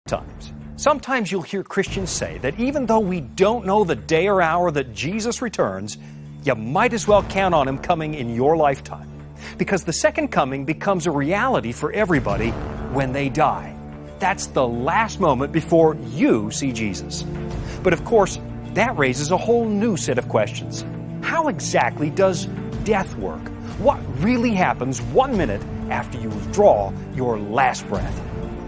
times. Sometimes you'll hear Christians say that even though we don't know the day or hour that Jesus returns, you might as well count on Him coming in your lifetime. Because the second coming becomes a reality for everybody when they die. That's the last moment before you see Jesus. But of course, that raises a whole new set of questions. How exactly does death work? What really happens 1 minute after you draw your last breath?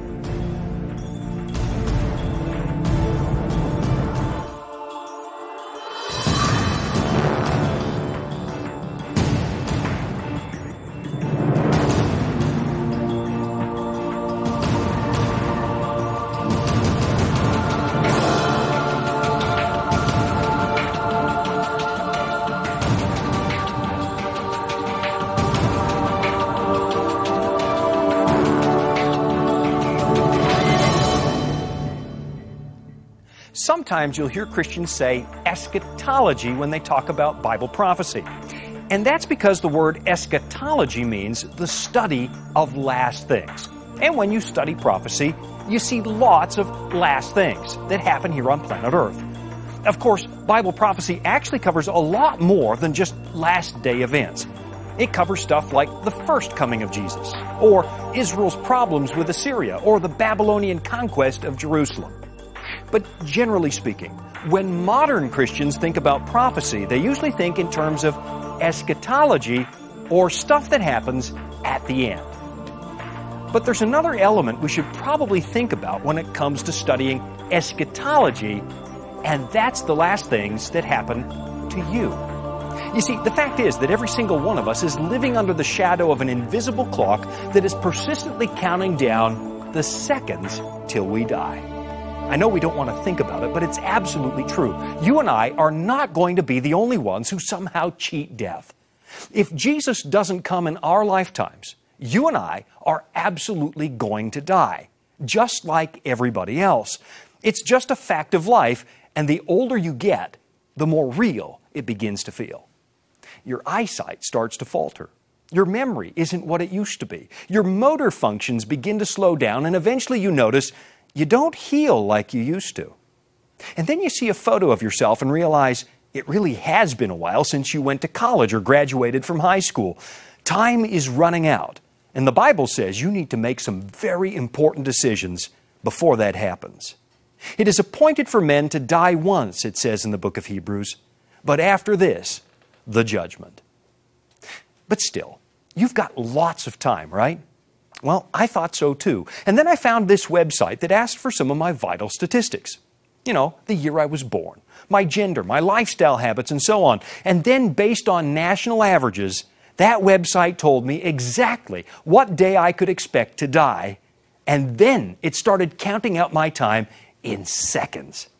Sometimes you'll hear Christians say eschatology when they talk about Bible prophecy. And that's because the word eschatology means the study of last things. And when you study prophecy, you see lots of last things that happen here on planet Earth. Of course, Bible prophecy actually covers a lot more than just last day events. It covers stuff like the first coming of Jesus, or Israel's problems with Assyria, or the Babylonian conquest of Jerusalem. But generally speaking, when modern Christians think about prophecy, they usually think in terms of eschatology or stuff that happens at the end. But there's another element we should probably think about when it comes to studying eschatology, and that's the last things that happen to you. You see, the fact is that every single one of us is living under the shadow of an invisible clock that is persistently counting down the seconds till we die. I know we don't want to think about it, but it's absolutely true. You and I are not going to be the only ones who somehow cheat death. If Jesus doesn't come in our lifetimes, you and I are absolutely going to die, just like everybody else. It's just a fact of life, and the older you get, the more real it begins to feel. Your eyesight starts to falter. Your memory isn't what it used to be. Your motor functions begin to slow down, and eventually you notice you don't heal like you used to. And then you see a photo of yourself and realize it really has been a while since you went to college or graduated from high school. Time is running out, and the Bible says you need to make some very important decisions before that happens. It is appointed for men to die once, it says in the book of Hebrews, but after this, the judgment. But still, you've got lots of time, right? Well, I thought so too. And then I found this website that asked for some of my vital statistics. You know, the year I was born, my gender, my lifestyle habits, and so on. And then based on national averages, that website told me exactly what day I could expect to die. And then it started counting out my time in seconds.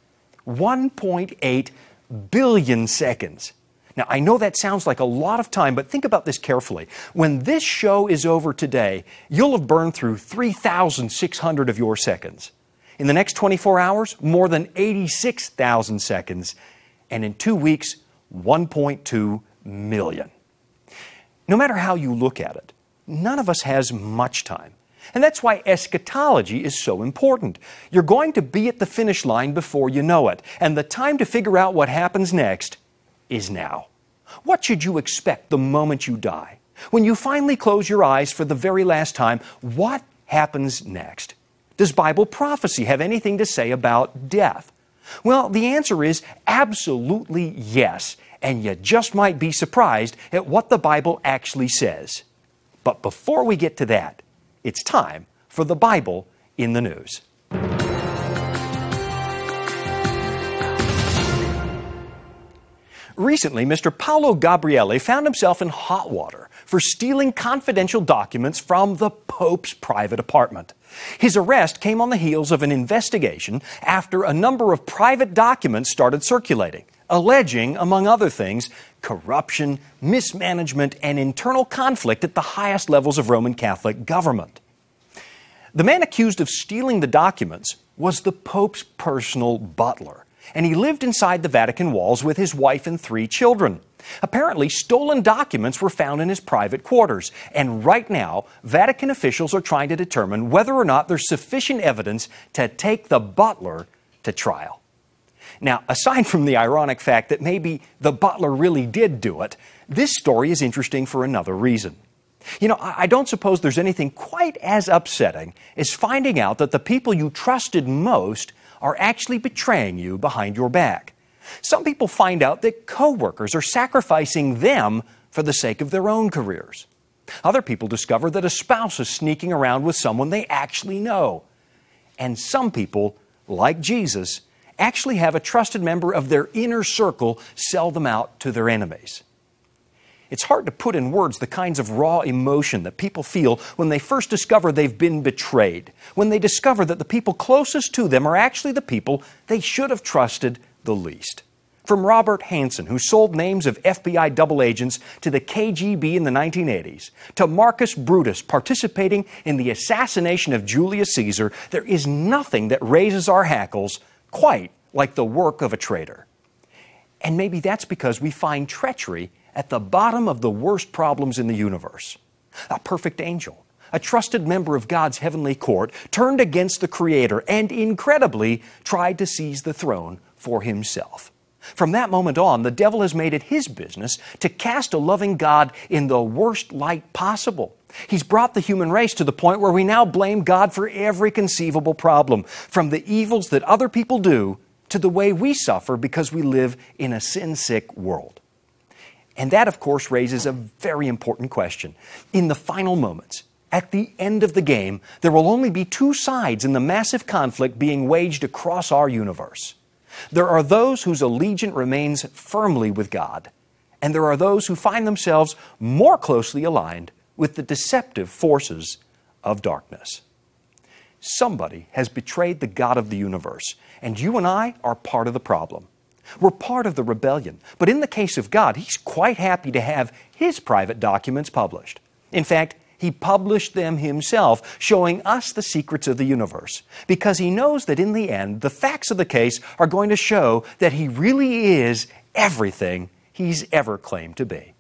1.8 billion seconds. Now, I know that sounds like a lot of time, but think about this carefully. When this show is over today, you'll have burned through 3,600 of your seconds. In the next 24 hours, more than 86,000 seconds. And in 2 weeks, 1.2 million. No matter how you look at it, none of us has much time. And that's why eschatology is so important. You're going to be at the finish line before you know it. And the time to figure out what happens next is now. What should you expect the moment you die? When you finally close your eyes for the very last time, what happens next? Does Bible prophecy have anything to say about death? Well, the answer is absolutely yes, and you just might be surprised at what the Bible actually says. But before we get to that, it's time for the Bible in the News. Recently, Mr. Paolo Gabriele found himself in hot water for stealing confidential documents from the Pope's private apartment. His arrest came on the heels of an investigation after a number of private documents started circulating, alleging, among other things, corruption, mismanagement, and internal conflict at the highest levels of Roman Catholic government. The man accused of stealing the documents was the Pope's personal butler. and he lived inside the Vatican walls with his wife and 3 children. Apparently, stolen documents were found in his private quarters, and right now, Vatican officials are trying to determine whether or not there's sufficient evidence to take the butler to trial. Now, aside from the ironic fact that maybe the butler really did do it, this story is interesting for another reason. You know, I don't suppose there's anything quite as upsetting as finding out that the people you trusted most are actually betraying you behind your back. Some people find out that coworkers are sacrificing them for the sake of their own careers. Other people discover that a spouse is sneaking around with someone they actually know. And some people, like Jesus, actually have a trusted member of their inner circle sell them out to their enemies. It's hard to put in words the kinds of raw emotion that people feel when they first discover they've been betrayed, when they discover that the people closest to them are actually the people they should have trusted the least. From Robert Hansen, who sold names of FBI double agents to the KGB in the 1980s, to Marcus Brutus participating in the assassination of Julius Caesar, there is nothing that raises our hackles quite like the work of a traitor. And maybe that's because we find treachery at the bottom of the worst problems in the universe. A perfect angel, a trusted member of God's heavenly court, turned against the Creator and incredibly tried to seize the throne for himself. From that moment on, the devil has made it his business to cast a loving God in the worst light possible. He's brought the human race to the point where we now blame God for every conceivable problem, from the evils that other people do to the way we suffer because we live in a sin-sick world. And that, of course, raises a very important question. In the final moments, at the end of the game, there will only be 2 sides in the massive conflict being waged across our universe. There are those whose allegiance remains firmly with God, and there are those who find themselves more closely aligned with the deceptive forces of darkness. Somebody has betrayed the God of the universe, and you and I are part of the problem. We're part of the rebellion, but in the case of God, He's quite happy to have His private documents published. In fact, He published them Himself, showing us the secrets of the universe, because He knows that in the end, the facts of the case are going to show that He really is everything He's ever claimed to be.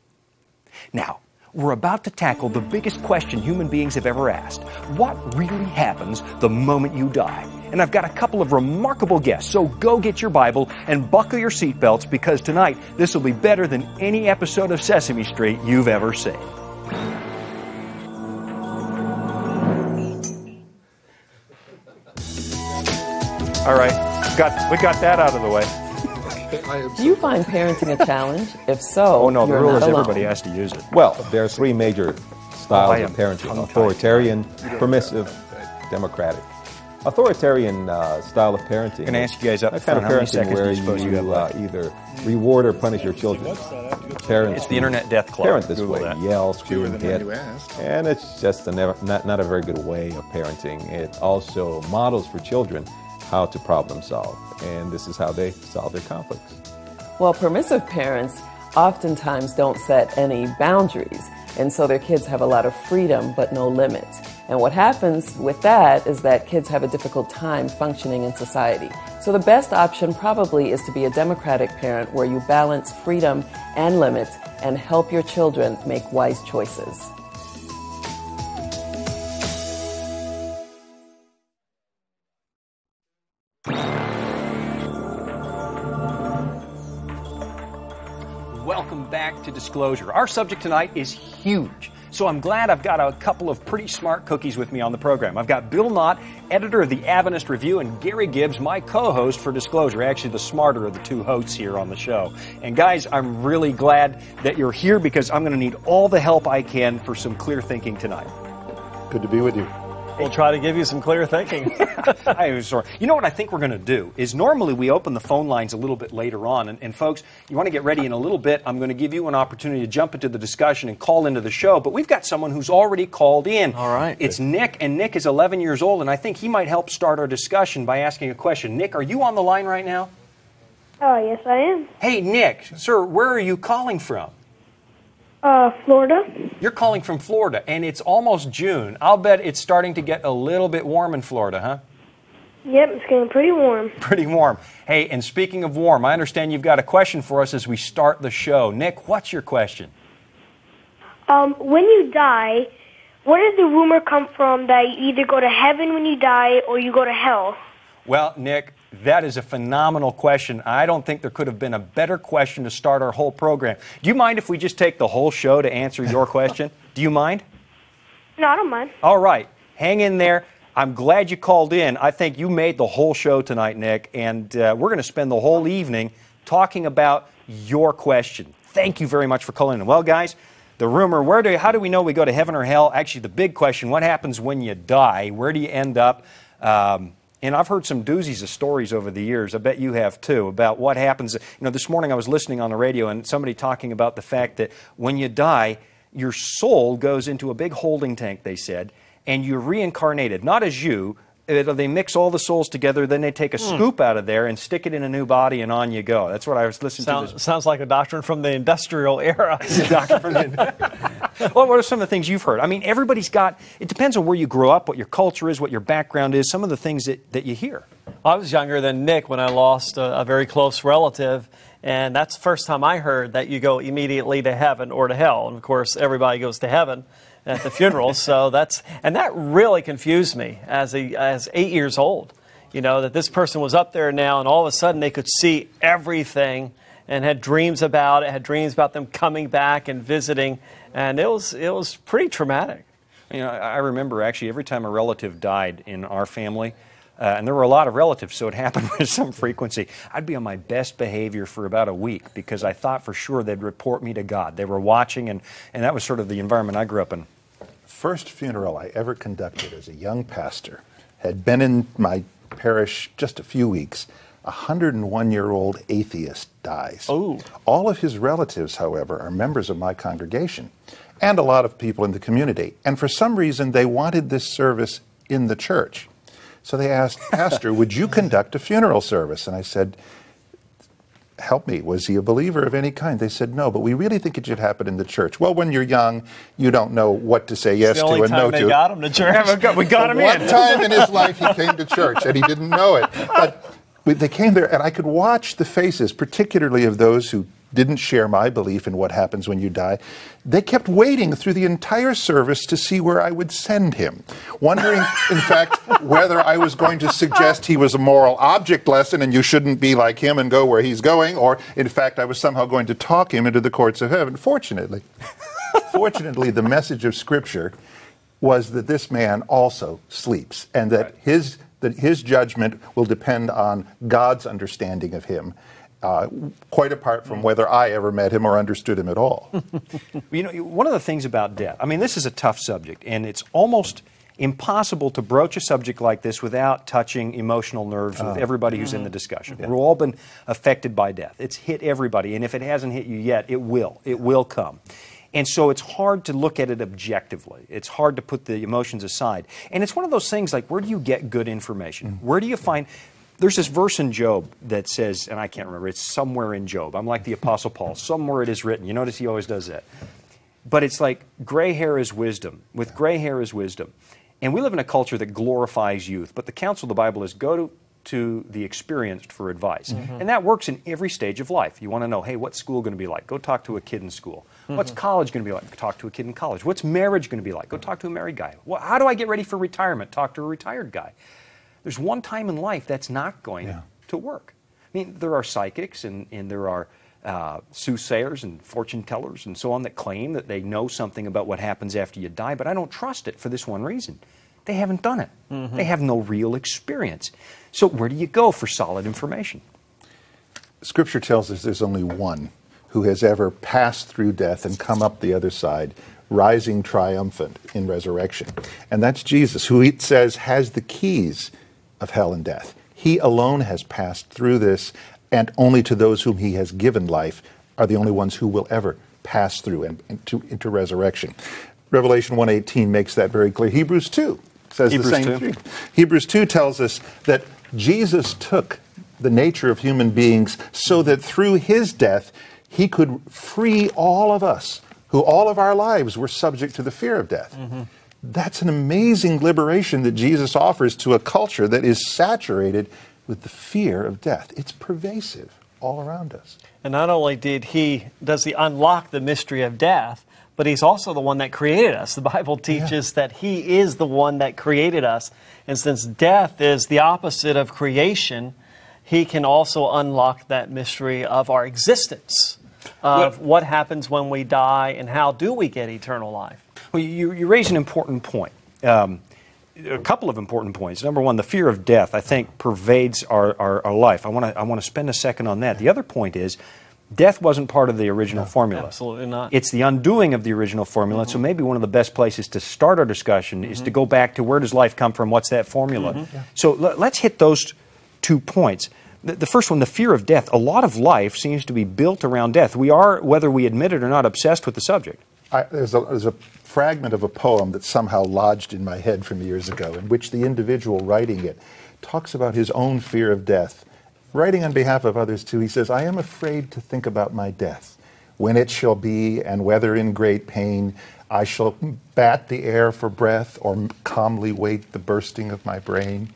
Now, we're about to tackle the biggest question human beings have ever asked. What really happens the moment you die? And I've got a couple of remarkable guests, so go get your Bible and buckle your seatbelts, because tonight this will be better than any episode of Sesame Street you've ever seen. All right, we got that out of the way. Do you find parenting a challenge? If so, oh no, the rule is alone. everybody has to use it. Well, there are 3 major styles of parenting: authoritarian, permissive, democratic. Authoritarian style of parenting. I'm going to ask you guys up that front, kind of how many parenting seconds do where you suppose you have left? either reward or punish your children. Parents It's the Internet Death Club. Parent this Google way, that. yell, scream, hit, and it's just not a very good way of parenting. It also models for children how to problem solve, and this is how they solve their conflicts. Well, permissive parents oftentimes don't set any boundaries, and so their kids have a lot of freedom but no limits. And what happens with that is that kids have a difficult time functioning in society. So the best option probably is to be a democratic parent where you balance freedom and limits and help your children make wise choices. Welcome back to Disclosure. Our subject tonight is huge, so I'm glad I've got a couple of pretty smart cookies with me on the program. I've got Bill Knott, editor of the Adventist Review, and Gary Gibbs, my co-host for Disclosure, actually the smarter of the 2 hosts here on the show. And guys, I'm really glad that you're here, because I'm going to need all the help I can for some clear thinking tonight. Good to be with you. We'll try to give you some clear thinking. I'm sorry. You know what I think we're going to do is normally we open the phone lines a little bit later on. And folks, you want to get ready in a little bit. I'm going to give you an opportunity to jump into the discussion and call into the show. But we've got someone who's already called in. All right. It's Nick, and Nick is 11 years old, and I think he might help start our discussion by asking a question. Nick, are you on the line right now? Oh, yes, I am. Hey, Nick, sir, where are you calling from? Florida. You're calling from Florida, and it's almost June. I'll bet it's starting to get a little bit warm in Florida, huh? Yep, it's getting pretty warm. Pretty warm. Hey, and speaking of warm, I understand you've got a question for us as we start the show. Nick, what's your question? When you die, where does the rumor come from that you either go to heaven when you die or you go to hell? Well, Nick, that is a phenomenal question. I don't think there could have been a better question to start our whole program. Do you mind if we just take the whole show to answer your question? Do you mind? No, I don't mind. All right. Hang in there. I'm glad you called in. I think you made the whole show tonight, Nick, and we're going to spend the whole evening talking about your question. Thank you very much for calling in. Well, guys, the rumor, how do we know we go to heaven or hell? Actually, the big question, what happens when you die? Where do you end up? And I've heard some doozies of stories over the years, I bet you have too, about what happens. This morning I was listening on the radio and somebody talking about the fact that when you die, your soul goes into a big holding tank, they said, and you're reincarnated, not as you. They mix all the souls together, then they take a scoop out of there and stick it in a new body, and on you go. That's what I was listening to. Sounds like a doctrine from the industrial era. Well, what are some of the things you've heard? I mean, everybody's got, it depends on where you grew up, what your culture is, what your background is, some of the things that you hear. I was younger than Nick when I lost a very close relative, and that's the first time I heard that you go immediately to heaven or to hell. And, of course, everybody goes to heaven at the funeral. So that really confused me as 8 years old, that this person was up there now and all of a sudden they could see everything and had dreams about it, had dreams about them coming back and visiting, and it was pretty traumatic. I remember actually every time a relative died in our family, and there were a lot of relatives, so it happened with some frequency, I'd be on my best behavior for about a week because I thought for sure they'd report me to God. They were watching, and that was sort of the environment I grew up in. First funeral I ever conducted as a young pastor had been in my parish just a few weeks. A 101-year-old atheist dies. Oh. All of his relatives, however, are members of my congregation and a lot of people in the community. And for some reason, they wanted this service in the church. So they asked, Pastor, would you conduct a funeral service? And I said, help me, was he a believer of any kind? They said, no, but we really think it should happen in the church. Well, when you're young, you don't know what to say yes to and no to. The only time they got him to church. We got him in. One time in his life he came to church, and he didn't know it. But they came there, and I could watch the faces, particularly of those who didn't share my belief in what happens when you die. They kept waiting through the entire service to see where I would send him, wondering, in fact, whether I was going to suggest he was a moral object lesson and you shouldn't be like him and go where he's going, or, in fact, I was somehow going to talk him into the courts of heaven. Fortunately, the message of Scripture was that this man also sleeps, and that his judgment will depend on God's understanding of him, quite apart from whether I ever met him or understood him at all. One of the things about death, this is a tough subject, and it's almost impossible to broach a subject like this without touching emotional nerves with everybody who's in the discussion. Yeah. We've all been affected by death. It's hit everybody, and if it hasn't hit you yet, it will. It will come. And so it's hard to look at it objectively. It's hard to put the emotions aside. And it's one of those things like, where do you get good information? Where do you find... There's this verse in Job that says, and I can't remember, it's somewhere in Job. I'm like the Apostle Paul. Somewhere it is written. You notice he always does that. But it's like, gray hair is wisdom. With gray hair is wisdom. And we live in a culture that glorifies youth. But the counsel of the Bible is go to the experienced for advice. And that works in every stage of life. You want to know, hey, what's school going to be like? Go talk to a kid in school. What's college going to be like? Talk to a kid in college. What's marriage going to be like? Go talk to a married guy. How do I get ready for retirement? Talk to a retired guy. There's one time in life that's not going to work. There are psychics and there are soothsayers and fortune tellers and so on that claim that they know something about what happens after you die, but I don't trust it for this one reason. They haven't done it. They have no real experience. So where do you go for solid information? Scripture tells us there's only one who has ever passed through death and come up the other side, rising triumphant in resurrection. And that's Jesus, who it says has the keys of hell and death. He alone has passed through this, and only to those whom he has given life are the only ones who will ever pass through into resurrection. Revelation 1:18 makes that very clear. Hebrews 2 says the same thing. Hebrews 2 tells us that Jesus took the nature of human beings so that through his death he could free all of us who all of our lives were subject to the fear of death. That's an amazing liberation that Jesus offers to a culture that is saturated with the fear of death. It's pervasive all around us. And not only does he unlock the mystery of death, but he's also the one that created us. The Bible teaches that he is the one that created us. And since death is the opposite of creation, he can also unlock that mystery of our existence, of what happens when we die and how do we get eternal life. Well, you raise an important point. A couple of important points. Number one, the fear of death, I think, pervades our life. I want to spend a second on that. The other point is, death wasn't part of the original formula. Absolutely not. It's the undoing of the original formula. So maybe one of the best places to start our discussion is to go back to where does life come from? What's that formula? So let's hit those 2 points. The first one, the fear of death. A lot of life seems to be built around death. We are, whether we admit it or not, obsessed with the subject. There's a fragment of a poem that somehow lodged in my head from years ago, in which the individual writing it talks about his own fear of death. Writing on behalf of others too, he says, "I am afraid to think about my death, when it shall be, and whether in great pain I shall bat the air for breath, or calmly wait the bursting of my brain."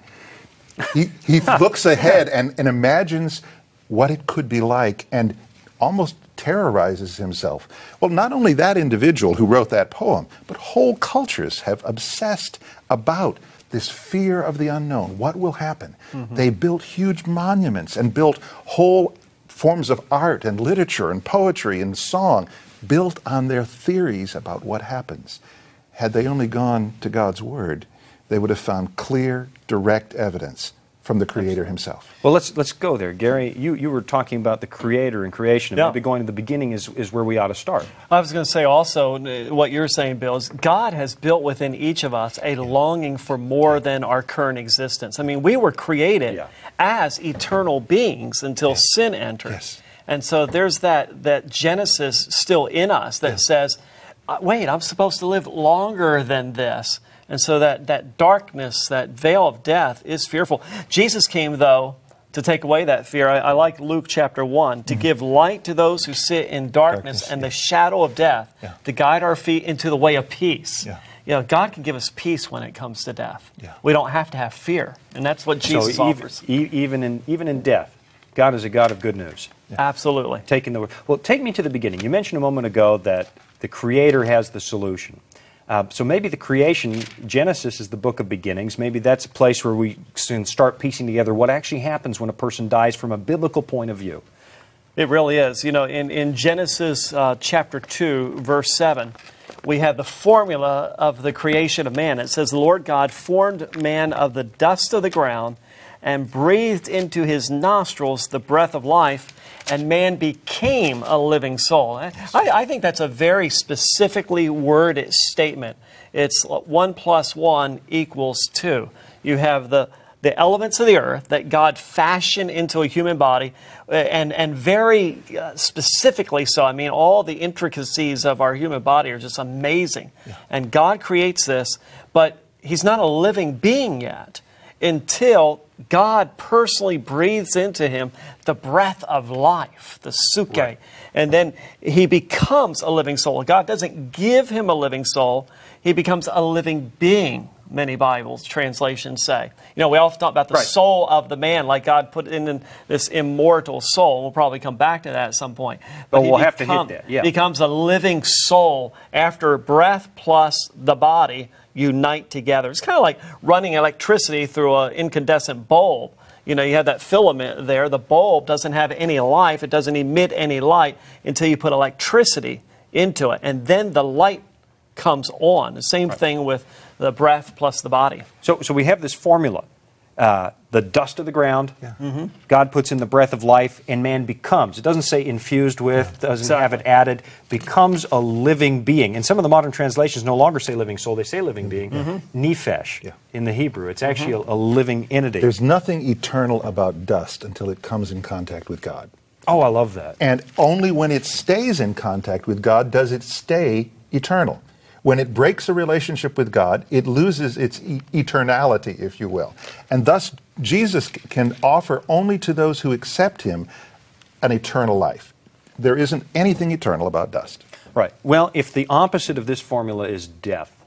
He looks ahead and imagines what it could be like, and almost terrorizes himself. Well, not only that individual who wrote that poem, but whole cultures have obsessed about this fear of the unknown. What will happen? They built huge monuments and built whole forms of art and literature and poetry and song built on their theories about what happens. Had they only gone to God's Word, they would have found clear, direct evidence from the Creator himself. Well, let's go there. Gary, you were talking about the Creator and creation. And maybe going to the beginning is where we ought to start. I was going to say also, what you're saying, Bill, is God has built within each of us a longing for more than our current existence. I mean, we were created as eternal beings until sin entered. And so there's that Genesis still in us that says, wait, I'm supposed to live longer than this. And so that darkness, that veil of death is fearful. Jesus came, though, to take away that fear. I like Luke chapter 1, to give light to those who sit in darkness and the shadow of death, to guide our feet into the way of peace. You know, God can give us peace when it comes to death. We don't have to have fear. And that's what Jesus offers. Even in death, God is a God of good news. Absolutely. Well, take me to the beginning. You mentioned a moment ago that the Creator has the solution. So maybe the creation, Genesis is the book of beginnings. Maybe that's a place where we can start piecing together what actually happens when a person dies from a biblical point of view. It really is. You know, in Genesis chapter 2, verse 7, we have the formula of the creation of man. It says, "The Lord God formed man of the dust of the ground and breathed into his nostrils the breath of life, and man became a living soul." I think that's a very specifically worded statement. It's 1 + 1 = 2. You have the elements of the earth that God fashioned into a human body, and very specifically so. I mean, all the intricacies of our human body are just amazing. And God creates this, but he's not a living being yet until God personally breathes into him the breath of life, the suke. And then he becomes a living soul. God doesn't give him a living soul. He becomes a living being, many Bibles translations say. You know, we often talk about the soul of the man, like God put in this immortal soul. We'll probably come back to that at some point. But we'll have to hit that. Becomes a living soul after breath plus the body unite together. It's kind of like running electricity through an incandescent bulb. You know, you have that filament there. The bulb doesn't have any life. It doesn't emit any light until you put electricity into it. And then the light comes on. The same thing with the breath plus the body. So we have this formula. The dust of the ground, God puts in the breath of life, and man becomes. It doesn't say infused with, doesn't have it added, becomes a living being. And some of the modern translations no longer say living soul, they say living being. Nephesh in the Hebrew. It's actually a living entity. There's nothing eternal about dust until it comes in contact with God. Oh, I love that. And only when it stays in contact with God does it stay eternal. When it breaks a relationship with God, it loses its eternality, if you will. And thus, Jesus can offer only to those who accept him an eternal life. There isn't anything eternal about dust. Right. Well, if the opposite of this formula is death,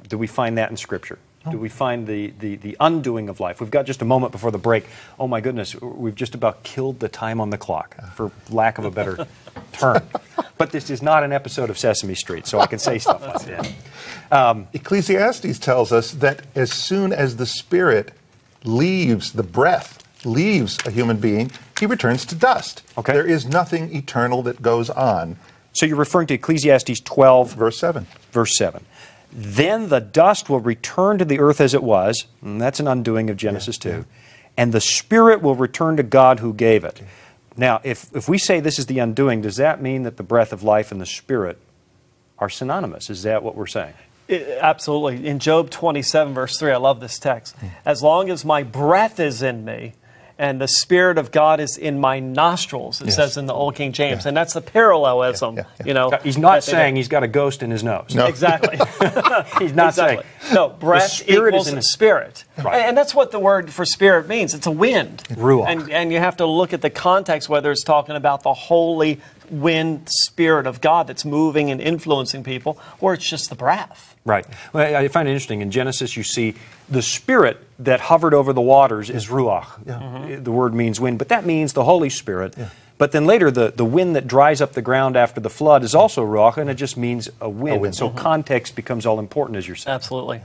Do we find that in Scripture? Do we find the undoing of life? We've got just a moment before the break. Oh my goodness, we've just about killed the time on the clock, for lack of a better term. But this is not an episode of Sesame Street, so I can say stuff like that. Ecclesiastes tells us that as soon as the spirit leaves, the breath leaves a human being, he returns to dust. Okay. There is nothing eternal that goes on. So you're referring to Ecclesiastes 12, Verse 7. verse 7. Then the dust will return to the earth as it was, and that's an undoing of Genesis 2, and the spirit will return to God who gave it. Now, if we say this is the undoing, does that mean that the breath of life and the spirit are synonymous? Is that what we're saying? Absolutely. In Job 27, verse 3, I love this text. As long as my breath is in me, and the Spirit of God is in my nostrils, it says in the Old King James. And that's the parallelism, you know. He's not saying he's got a ghost in his nose. No. Exactly. He's not saying. No, breath spirit equals is in spirit. Right. And that's what the word for spirit means. It's a wind. Ruach. And you have to look at the context, whether it's talking about the holy wind spirit of God that's moving and influencing people, or it's just the breath. Right. Well, I find it interesting. In Genesis, you see the spirit that hovered over the waters is Ruach. Yeah. The word means wind, but that means the Holy Spirit. Yeah. But then later, the wind that dries up the ground after the flood is also Ruach, and it just means a wind. So context becomes all important, as you're saying. Absolutely.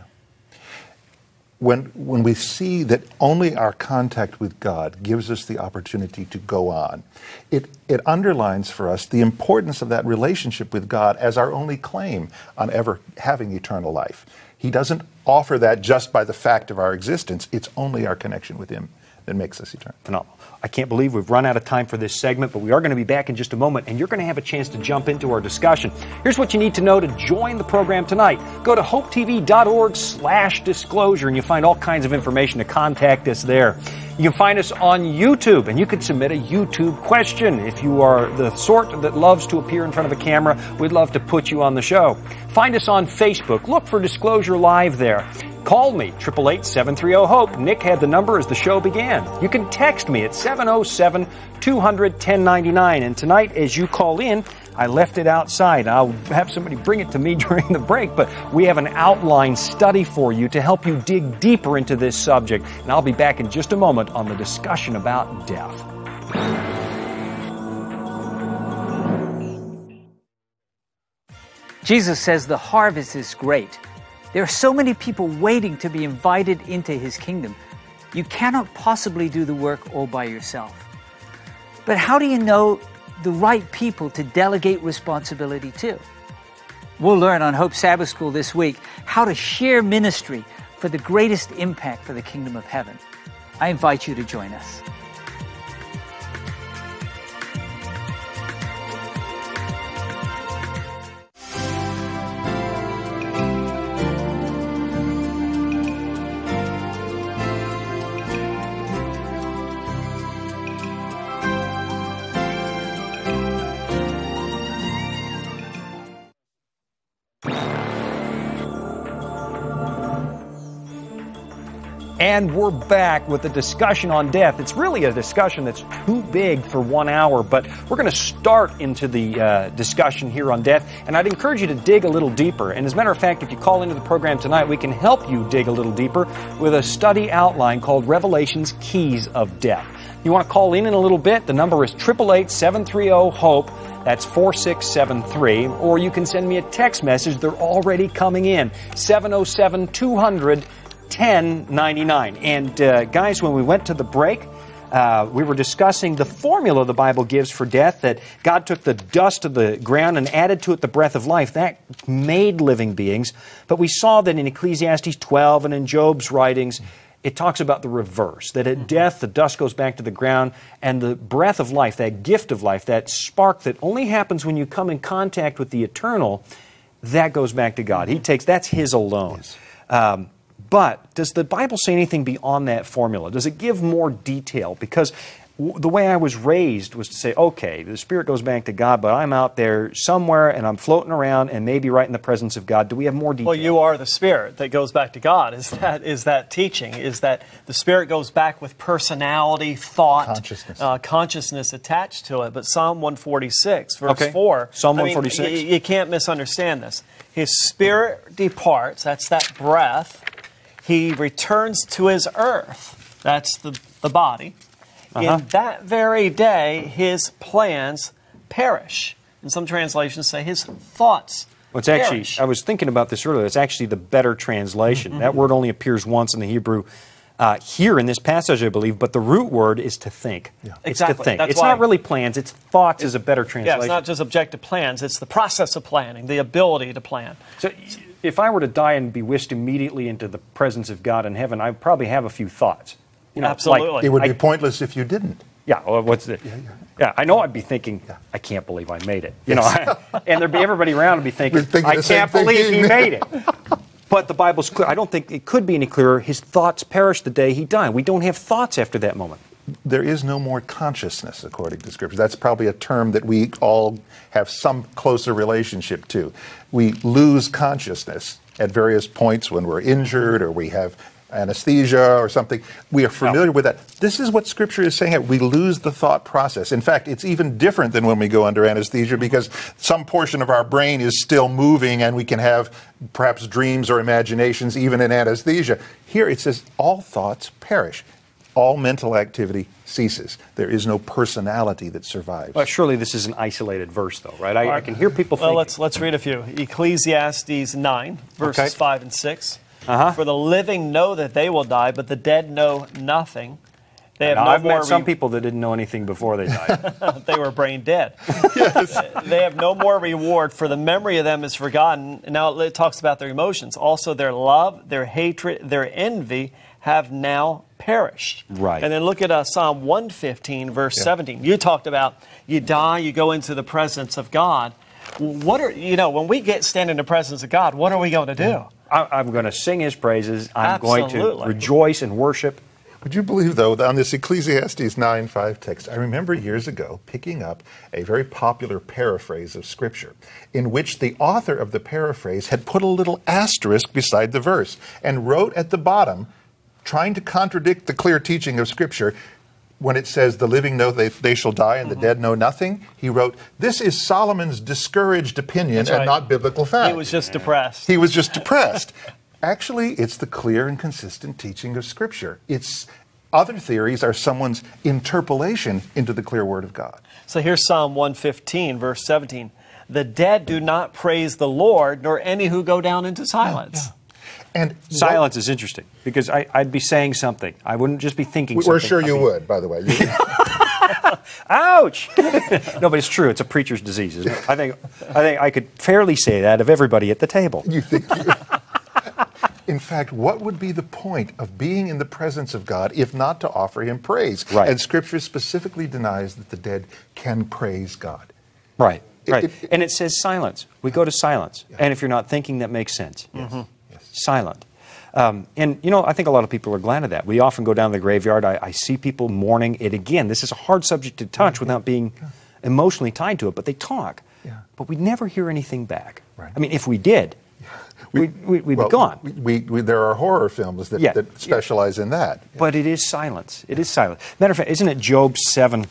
When we see that only our contact with God gives us the opportunity to go on, it underlines for us the importance of that relationship with God as our only claim on ever having eternal life. He doesn't offer that just by the fact of our existence. It's only our connection with Him that makes us eternal. Phenomenal. I can't believe we've run out of time for this segment, but we are going to be back in just a moment, and you're going to have a chance to jump into our discussion. Here's what you need to know to join the program tonight. Go to hopetv.org/disclosure, and you'll find all kinds of information to contact us there. You can find us on YouTube, and you can submit a YouTube question. If you are the sort that loves to appear in front of a camera, we'd love to put you on the show. Find us on Facebook. Look for Disclosure Live there. Call me, 888-730-HOPE. Nick had the number as the show began. You can text me at 707-200-1099. And tonight, as you call in, I left it outside. I'll have somebody bring it to me during the break, but we have an outline study for you to help you dig deeper into this subject. And I'll be back in just a moment on the discussion about death. Jesus says the harvest is great. There are so many people waiting to be invited into His kingdom. You cannot possibly do the work all by yourself. But how do you know the right people to delegate responsibility to? We'll learn on Hope Sabbath School this week how to share ministry for the greatest impact for the kingdom of heaven. I invite you to join us. And we're back with a discussion on death. It's really a discussion that's too big for 1 hour, but we're going to start into the discussion here on death, and I'd encourage you to dig a little deeper. And as a matter of fact, if you call into the program tonight, we can help you dig a little deeper with a study outline called Revelation's Keys of Death. You want to call in a little bit? The number is 888-730-HOPE. That's 4673. Or you can send me a text message. They're already coming in. 707-200-1099. And guys, when we went to the break, we were discussing the formula the Bible gives for death, that God took the dust of the ground and added to it the breath of life. That made living beings. But we saw that in Ecclesiastes 12 and in Job's writings, it talks about the reverse, that at death, the dust goes back to the ground, and the breath of life, that gift of life, that spark that only happens when you come in contact with the eternal, that goes back to God. He takes, that's His alone. Yes. But does the Bible say anything beyond that formula? Does it give more detail? Because the way I was raised was to say, okay, the spirit goes back to God, but I'm out there somewhere and I'm floating around and maybe right in the presence of God. Do we have more detail? Well, you are the spirit that goes back to God. Is that teaching? Is that the spirit goes back with personality, thought, consciousness attached to it? But Psalm 146, verse 4. Psalm 146. You can't misunderstand this. His spirit departs. That's that breath. He returns to his earth. That's the body. In that very day, his plans perish. And some translations say his thoughts perish. I was thinking about this earlier. It's actually the better translation. That word only appears once in the Hebrew here in this passage, I believe, but the root word is to think. Yeah. It's Exactly. to think. That's it's not really plans. It's thoughts is a better translation. Yeah, it's not just objective plans. It's the process of planning, the ability to plan. So if I were to die and be whisked immediately into the presence of God in heaven, I'd probably have a few thoughts. Absolutely. It would be pointless if you didn't. Yeah, well, what's it? Yeah, I know I'd be thinking, I can't believe I made it. You know, and there'd be everybody around would be thinking I can't believe he made it. But the Bible's clear. I don't think it could be any clearer. His thoughts perished the day he died. We don't have thoughts after that moment. There is no more consciousness, according to Scripture. That's probably a term that we all have some closer relationship to. We lose consciousness at various points when we're injured or we have anesthesia or something. We are familiar with that. This is what Scripture is saying. We lose the thought process. In fact, it's even different than when we go under anesthesia because some portion of our brain is still moving and we can have perhaps dreams or imaginations even in anesthesia. Here it says all thoughts perish. All mental activity ceases. There is no personality that survives. Well, surely this is an isolated verse, though, right? I can hear people thinking. Well, let's read a few. Ecclesiastes 9, verses 5 and 6. For the living know that they will die, but the dead know nothing. They have I've met some people that didn't know anything before they died. They were brain dead. They have no more reward, for the memory of them is forgotten. Now it talks about their emotions. Also their love, their hatred, their envy have now perished. Right. And then look at Psalm 115, verse 17. You talked about you die, you go into the presence of God. When we stand in the presence of God, what are we going to do? I'm going to sing His praises. I'm going to rejoice and worship. Would you believe, though, that on this Ecclesiastes 9:5 text, I remember years ago picking up a very popular paraphrase of Scripture in which the author of the paraphrase had put a little asterisk beside the verse and wrote at the bottom, trying to contradict the clear teaching of Scripture, when it says, the living know they shall die and the dead know nothing, he wrote, this is Solomon's discouraged opinion and not biblical fact. He was just depressed. He was just depressed. Actually, it's the clear and consistent teaching of Scripture. Other theories are someone's interpolation into the clear Word of God. So here's Psalm 115, verse 17. The dead do not praise the Lord, nor any who go down into silence. And silence is interesting because I'd be saying something. I wouldn't just be thinking something. We're sure you would, by the way. Ouch! No, but it's true. It's a preacher's disease, isn't it? I think I could fairly say that of everybody at the table. You think? In fact, what would be the point of being in the presence of God if not to offer Him praise? Right. And Scripture specifically denies that the dead can praise God. Right. And it says silence. We go to silence. Yeah. And if you're not thinking, that makes sense. Yes. Yes. Silent. And, I think a lot of people are glad of that. We often go down to the graveyard. I see people mourning it again. This is a hard subject to touch without being emotionally tied to it, but they talk. Yeah. But we never hear anything back. Right. I mean, if we did, we'd be gone. There are horror films that specialize in that. Yeah. But it is silence. It is silence. Matter of fact, isn't it Job 7?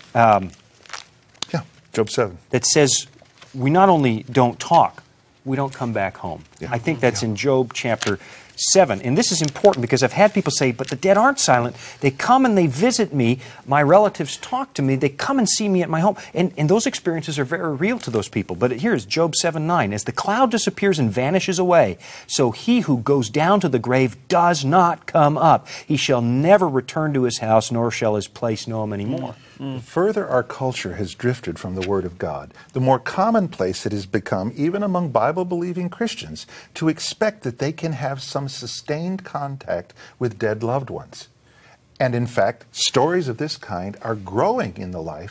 Job 7. That says we not only don't talk, we don't come back home. Yeah. I think that's in Job chapter 7. And this is important because I've had people say, but the dead aren't silent. They come and they visit me. My relatives talk to me. They come and see me at my home. And those experiences are very real to those people. But here's Job 7:9. As the cloud disappears and vanishes away, so he who goes down to the grave does not come up. He shall never return to his house, nor shall his place know him anymore. The further our culture has drifted from the Word of God, the more commonplace it has become, even among Bible-believing Christians, to expect that they can have some sustained contact with dead loved ones. And in fact, stories of this kind are growing in the life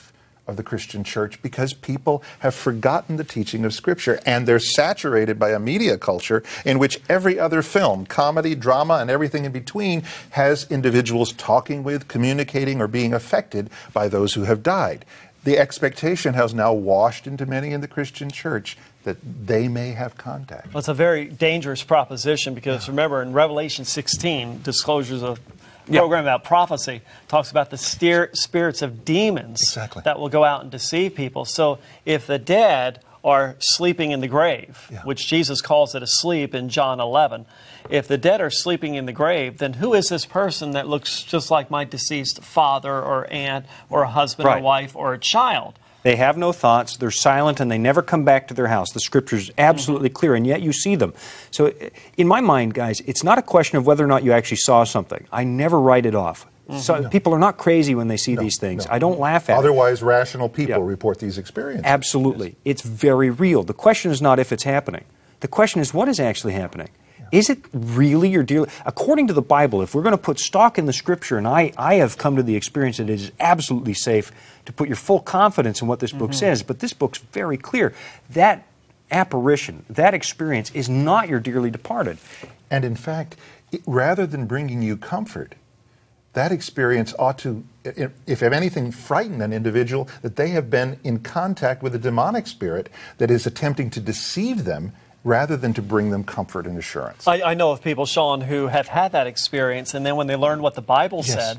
of the Christian church because people have forgotten the teaching of Scripture, and they're saturated by a media culture in which every other film, comedy, drama, and everything in between has individuals talking with, communicating, or being affected by those who have died. The expectation has now washed into many in the Christian church that they may have contact. Well, it's a very dangerous proposition because remember in Revelation 16, disclosures of program about prophecy talks about the spirits of demons that will go out and deceive people. So if the dead are sleeping in the grave, which Jesus calls it a sleep in John 11, if the dead are sleeping in the grave, then who is this person that looks just like my deceased father or aunt or a husband or wife or a child? They have no thoughts, they're silent, and they never come back to their house. The Scripture's absolutely clear, and yet you see them. So in my mind, guys, it's not a question of whether or not you actually saw something. I never write it off. So people are not crazy when they see these things. I don't laugh at it. Otherwise, rational people report these experiences. Absolutely. It's very real. The question is not if it's happening. The question is what is actually happening. Is it really your dear? According to the Bible, if we're going to put stock in the Scripture, and I have come to the experience that it is absolutely safe to put your full confidence in what this book says, but this book's very clear. That apparition, that experience is not your dearly departed. And in fact, rather than bringing you comfort, that experience ought to, if anything, frighten an individual that they have been in contact with a demonic spirit that is attempting to deceive them rather than to bring them comfort and assurance. I know of people, Sean, who have had that experience, and then when they learned what the Bible said,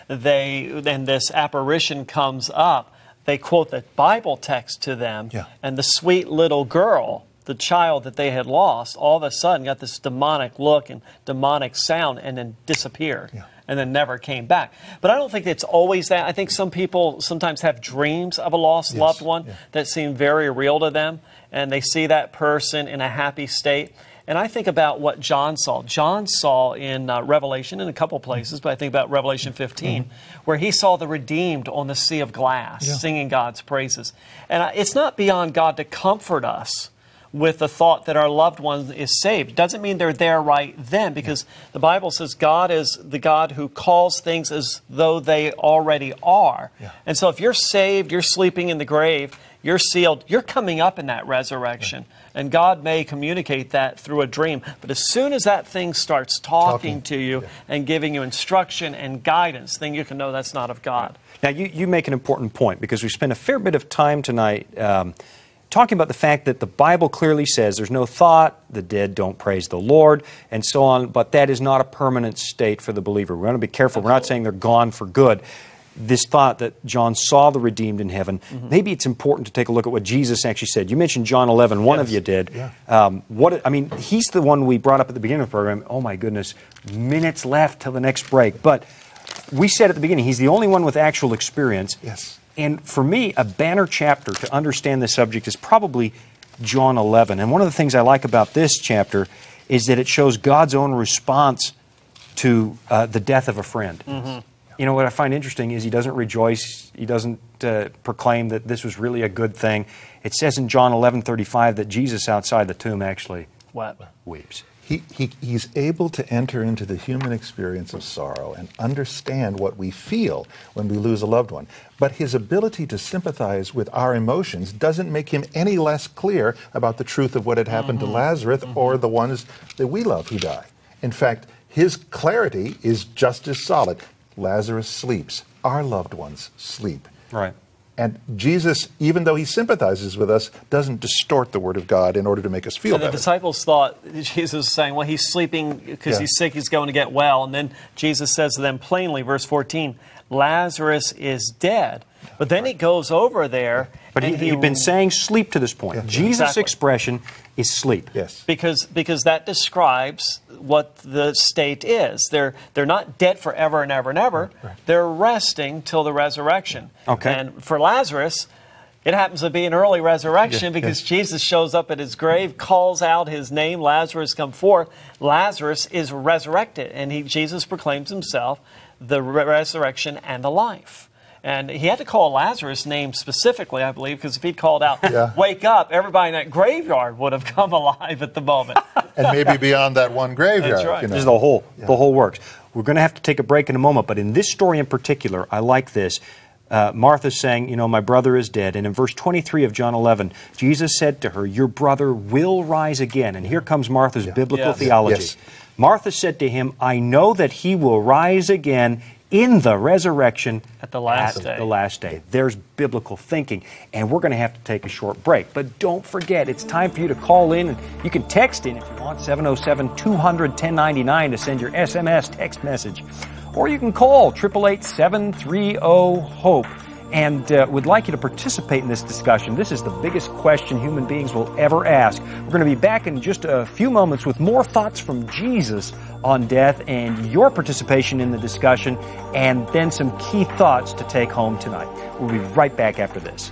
then this apparition comes up, they quote the Bible text to them, and the sweet little girl, the child that they had lost, all of a sudden got this demonic look and demonic sound and then disappeared. And then never came back. But I don't think it's always that. I think some people sometimes have dreams of a lost loved one that seem very real to them, and they see that person in a happy state. And I think about what John saw. John saw in Revelation, in a couple places, but I think about Revelation 15, where he saw the redeemed on the sea of glass, singing God's praises. And it's not beyond God to comfort us with the thought that our loved one is saved. It doesn't mean they're there right then, because the Bible says God is the God who calls things as though they already are. And so if you're saved, you're sleeping in the grave, you're sealed, you're coming up in that resurrection. And God may communicate that through a dream. But as soon as that thing starts talking to you and giving you instruction and guidance, then you can know that's not of God. Now, you make an important point, because we spent a fair bit of time tonight talking about the fact that the Bible clearly says there's no thought, the dead don't praise the Lord, and so on, but that is not a permanent state for the believer. We want to be careful. We're not saying they're gone for good. This thought that John saw the redeemed in heaven, maybe it's important to take a look at what Jesus actually said. You mentioned John 11, one of you did. He's the one we brought up at the beginning of the program. Oh my goodness, minutes left till the next break. But we said at the beginning, he's the only one with actual experience. And for me, a banner chapter to understand this subject is probably John 11. And one of the things I like about this chapter is that it shows God's own response to the death of a friend. You know, what I find interesting is he doesn't rejoice, he doesn't proclaim that this was really a good thing. It says in John 11:35 that Jesus outside the tomb actually weeps. He's able to enter into the human experience of sorrow and understand what we feel when we lose a loved one. But his ability to sympathize with our emotions doesn't make him any less clear about the truth of what had happened to Lazarus or the ones that we love who die. In fact, his clarity is just as solid. Lazarus sleeps. Our loved ones sleep. And Jesus, even though he sympathizes with us, doesn't distort the Word of God in order to make us feel better. The disciples thought Jesus was saying, well, he's sleeping because he's sick, he's going to get well. And then Jesus says to them plainly, verse 14, Lazarus is dead. But then he goes over there. But he'd been saying sleep to this point. Jesus' expression is sleep. Because that describes what the state is. They're not dead forever and ever and ever. They're resting till the resurrection. And for Lazarus, it happens to be an early resurrection because Jesus shows up at his grave, calls out his name, Lazarus, come forth. Lazarus is resurrected, and Jesus proclaims himself the resurrection and the life. And he had to call Lazarus' name specifically, I believe, because if he'd called out, wake up, everybody in that graveyard would have come alive at the moment. And maybe beyond that one graveyard. That's right. You know. This is the whole works. We're going to have to take a break in a moment, but in this story in particular, I like this. Martha's saying, my brother is dead. And in verse 23 of John 11, Jesus said to her, your brother will rise again. And here comes Martha's biblical theology. Yes. Martha said to him, I know that he will rise again in the resurrection at the last day. There's biblical thinking. And we're going to have to take a short break. But don't forget, it's time for you to call in. And you can text in if you want, 707-200-1099 to send your SMS text message. Or you can call 888-730-HOPE. And would like you to participate in this discussion. This is the biggest question human beings will ever ask. We're going to be back in just a few moments with more thoughts from Jesus on death and your participation in the discussion, and then some key thoughts to take home tonight. We'll be right back after this.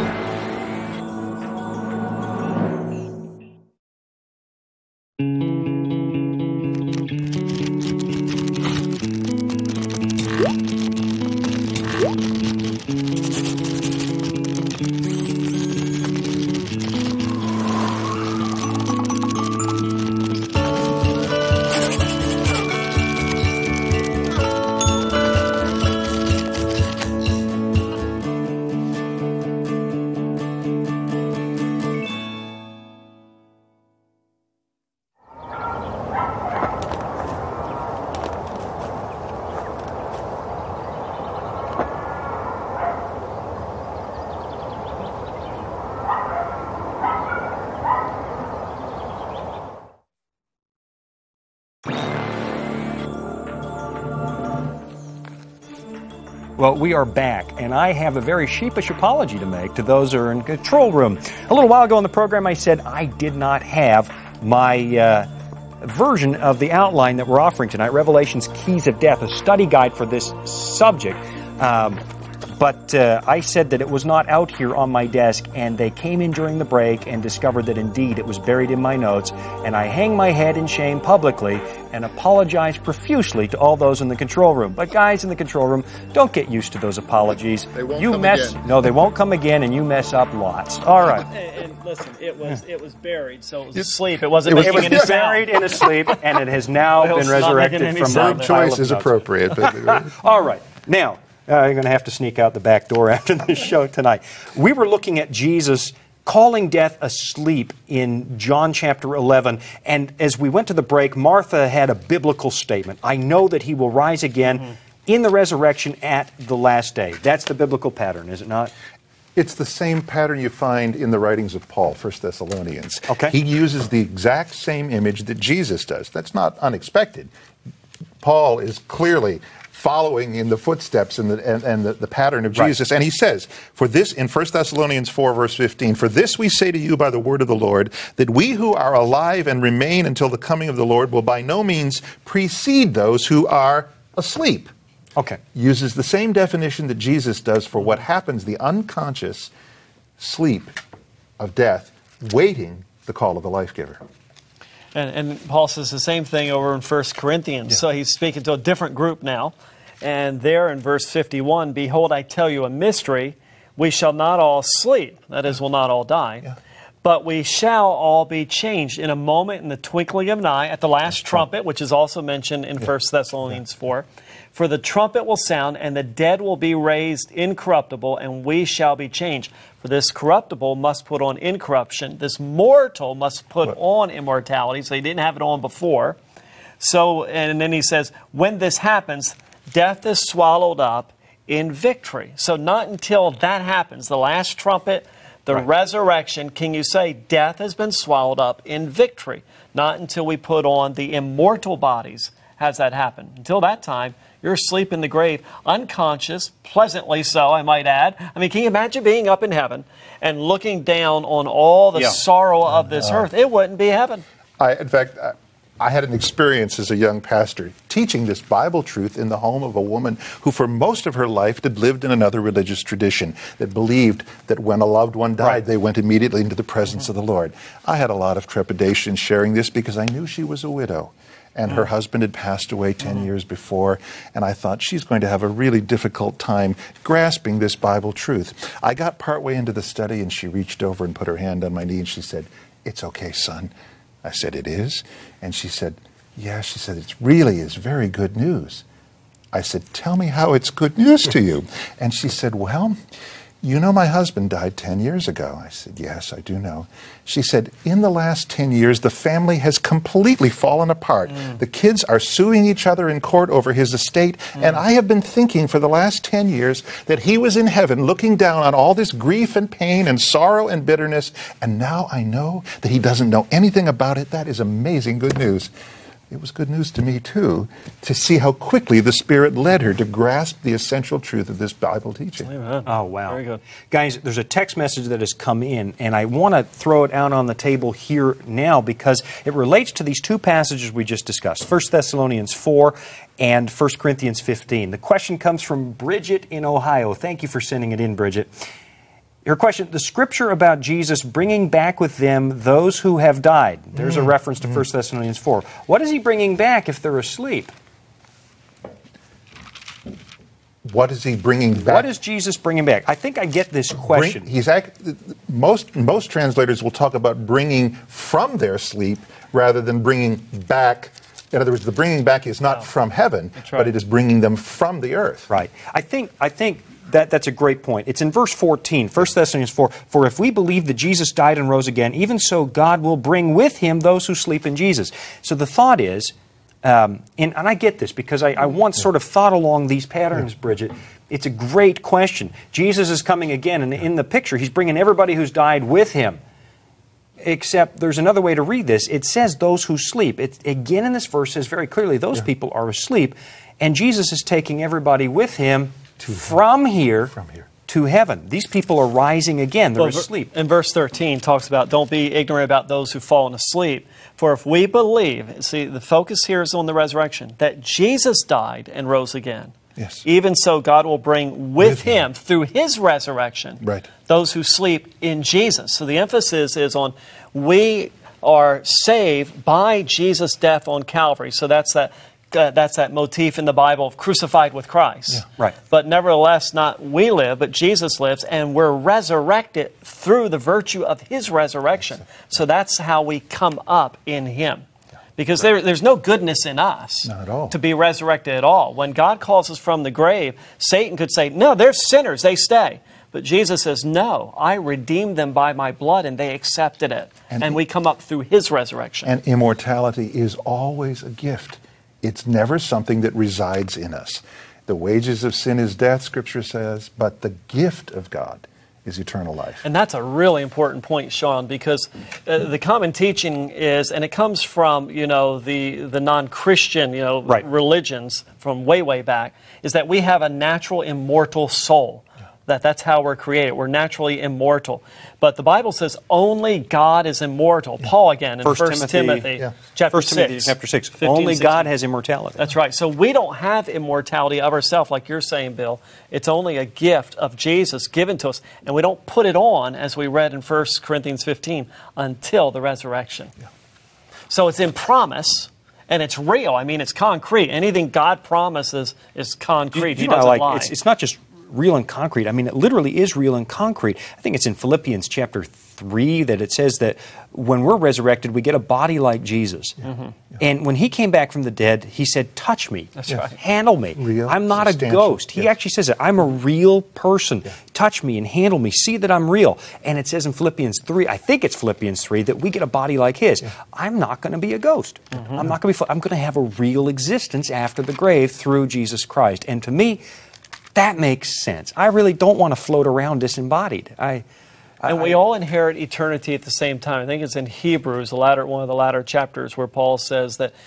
Well, we are back, and I have a very sheepish apology to make to those who are in the control room. A little while ago in the program, I said I did not have my version of the outline that we're offering tonight, Revelation's Keys of Death, a study guide for this subject. But I said that it was not out here on my desk, and they came in during the break and discovered that indeed it was buried in my notes, and I hang my head in shame publicly and apologize profusely to all those in the control room. But guys in the control room, don't get used to those apologies. They won't come again. No, they won't come again, and you mess up lots. All right. And listen, it was buried, so it was asleep. It wasn't It making was any sound. buried in a sleep, and it has now Well, been it's not making resurrected any from sound. the Verb pile choice of is notes. appropriate. All right. Now, you're going to have to sneak out the back door after this show tonight. We were looking at Jesus calling death asleep in John chapter 11. And as we went to the break, Martha had a biblical statement. I know that he will rise again in the resurrection at the last day. That's the biblical pattern, is it not? It's the same pattern you find in the writings of Paul, 1 Thessalonians. Okay. He uses the exact same image that Jesus does. That's not unexpected. Paul is clearly following in the footsteps and the pattern of Jesus. And he says, for this, in 1 Thessalonians 4, verse 15, for this we say to you by the word of the Lord, that we who are alive and remain until the coming of the Lord will by no means precede those who are asleep. Okay. Uses the same definition that Jesus does for what happens, the unconscious sleep of death, waiting the call of the life giver. And Paul says the same thing over in 1 Corinthians. Yeah. So he's speaking to a different group now. And there in verse 51, behold, I tell you a mystery. We shall not all sleep. That is, we'll not all die. Yeah. But we shall all be changed in a moment, in the twinkling of an eye, at the last trumpet, which is also mentioned in 1 Thessalonians 4. For the trumpet will sound, and the dead will be raised incorruptible, and we shall be changed. For this corruptible must put on incorruption. This mortal must put on immortality. So he didn't have it on before. So, and then he says, when this happens, death is swallowed up in victory. So not until that happens, the last trumpet, the resurrection, can you say death has been swallowed up in victory. Not until we put on the immortal bodies has that happened. Until that time, you're asleep in the grave, unconscious, pleasantly so, I might add. I mean, can you imagine being up in heaven and looking down on all the sorrow of this earth? It wouldn't be heaven. In fact, I had an experience as a young pastor teaching this Bible truth in the home of a woman who for most of her life had lived in another religious tradition that believed that when a loved one died, they went immediately into the presence of the Lord. I had a lot of trepidation sharing this because I knew she was a widow. And her husband had passed away 10 years before, and I thought she's going to have a really difficult time grasping this Bible truth. I got partway into the study, and she reached over and put her hand on my knee, and she said, "It's okay, son." I said, "It is?" And she said, "Yeah," she said, "it really is very good news." I said, tell me how it's good news to you. And she said, well, you know my husband died 10 years ago. I said, yes, I do know. She said, in the last 10 years, the family has completely fallen apart. The kids are suing each other in court over his estate. And I have been thinking for the last 10 years that he was in heaven looking down on all this grief and pain and sorrow and bitterness. And now I know that he doesn't know anything about it. That is amazing good news. It was good news to me, too, to see how quickly the Spirit led her to grasp the essential truth of this Bible teaching. Amen. Oh, wow. Very good. Guys, there's a text message that has come in, and I want to throw it out on the table here now because it relates to these two passages we just discussed, 1 Thessalonians 4 and 1 Corinthians 15. The question comes from Bridget in Ohio. Thank you for sending it in, Bridget. Your question, the scripture about Jesus bringing back with them those who have died. There's a reference to 1 Thessalonians 4. What is he bringing back if they're asleep? What is he bringing back? What is Jesus bringing back? I think I get this question. Most translators will talk about bringing from their sleep rather than bringing back. In other words, the bringing back is not from heaven, but it is bringing them from the earth. Right. I think that's a great point. It's in verse 14, 1 Thessalonians 4, for if we believe that Jesus died and rose again, even so God will bring with him those who sleep in Jesus. So the thought is, and I get this because I once sort of thought along these patterns, Bridget. It's a great question. Jesus is coming again, and in the picture, he's bringing everybody who's died with him. Except there's another way to read this. It says those who sleep. It, again in this verse says very clearly those people are asleep, and Jesus is taking everybody with him from here to heaven. These people are rising again. They're asleep. And verse 13 talks about, don't be ignorant about those who've fallen asleep. For if we believe, see, the focus here is on the resurrection, that Jesus died and rose again. Yes. Even so, God will bring with him, through his resurrection, those who sleep in Jesus. So the emphasis is on we are saved by Jesus' death on Calvary. So that's that motif in the Bible of crucified with Christ. Yeah, right. But nevertheless, not we live, but Jesus lives, and we're resurrected through the virtue of his resurrection. So that's how we come up in him. Because there's no goodness in us to be resurrected at all. When God calls us from the grave, Satan could say, no, they're sinners, they stay. But Jesus says, no, I redeemed them by my blood, and they accepted it. And we come up through his resurrection. And immortality is always a gift. It's never something that resides in us. The wages of sin is death, Scripture says, but the gift of God is eternal life. And that's a really important point, Sean, because the common teaching is, and it comes from, the non-Christian, religions from way back, is that we have a natural immortal soul. That's how we're created. We're naturally immortal. But the Bible says only God is immortal. Paul again in 1 Timothy chapter 6. Only God has immortality. That's right. So we don't have immortality of ourselves like you're saying, Bill. It's only a gift of Jesus given to us. And we don't put it on, as we read in 1 Corinthians 15, until the resurrection. Yeah. So it's in promise. And it's real. I mean, it's concrete. Anything God promises is concrete. He doesn't lie. It's not just real and concrete. I mean, it literally is real and concrete. I think it's in Philippians chapter 3 that it says that when we're resurrected, we get a body like Jesus. And when he came back from the dead, he said, touch me. That's right. Handle me. Real, I'm not a ghost. He actually says it. I'm a real person. Touch me and handle me. See that I'm real. And it says in Philippians 3, I think it's Philippians 3, that we get a body like his. I'm not going to be a ghost. I'm not going to be. I'm going to have a real existence after the grave through Jesus Christ. And to me, that makes sense. I really don't want to float around disembodied. And we all inherit eternity at the same time. I think it's in Hebrews, one of the latter chapters, where Paul says that